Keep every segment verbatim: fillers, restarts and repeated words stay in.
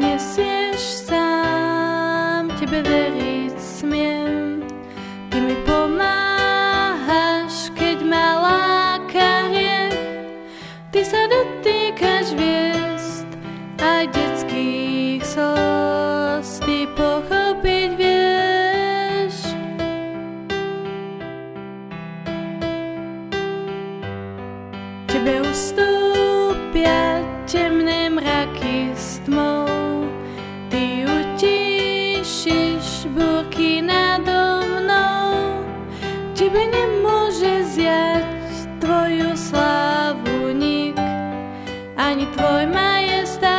nesieš sám, tebe veriť smiem. Ty mi pomáhaš, keď ma láka hriech. Ty sa dotýkaš hviezd aj detských slz, ty pochopiť vieš. Tebe ustúpia temné mraky s tmou, ty utíšiš búrky nado mnou. Tebe nemôže zjať tvoju slávu nik, ani tvoj majestát.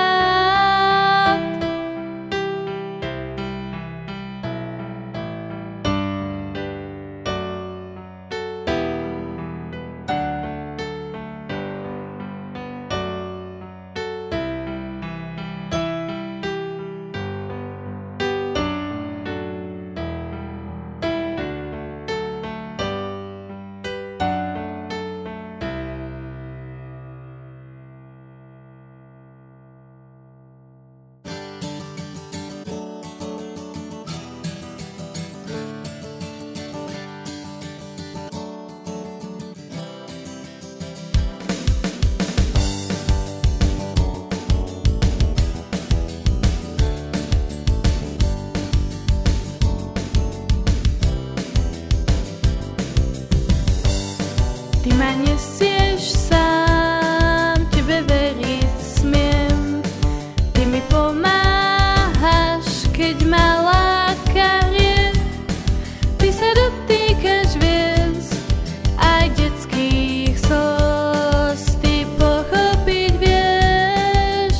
Ty ma nesieš sám, tebe veriť smiem. Ty mi pomáhaš, keď ma láka hriech. Ty sa dotýkaš hviezd aj detských slz, ty pochopiť vieš.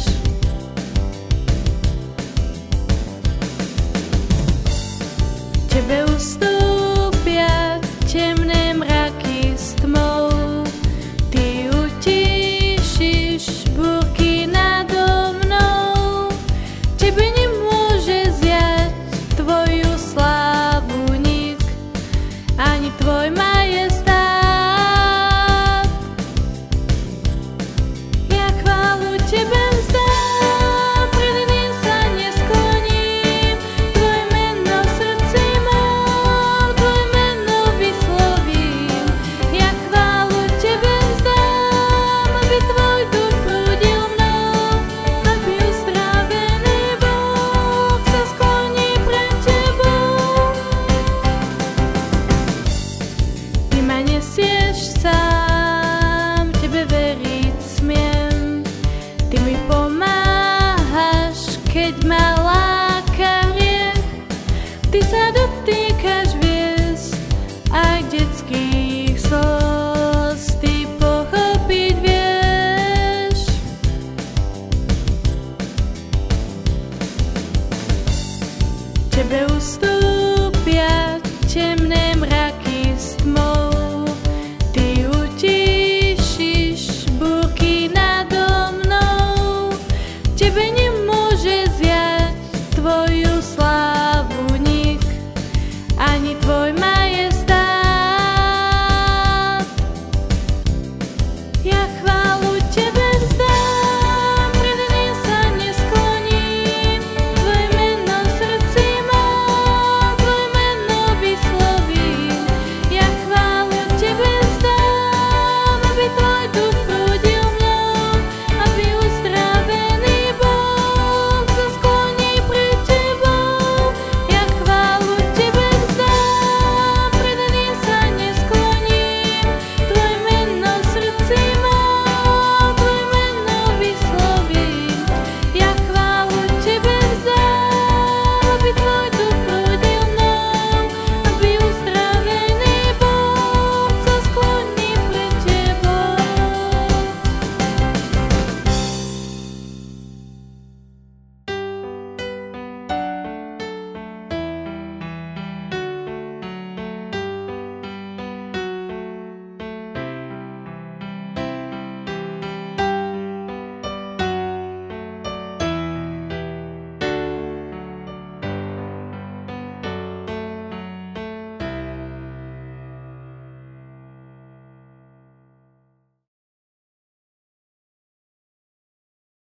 Tebe ustúpia temné mraky s tmou, ty utíšiš búrky nado mnou. Tebe nemôže zjať tvoju slávu nik, ani tvoj majestát.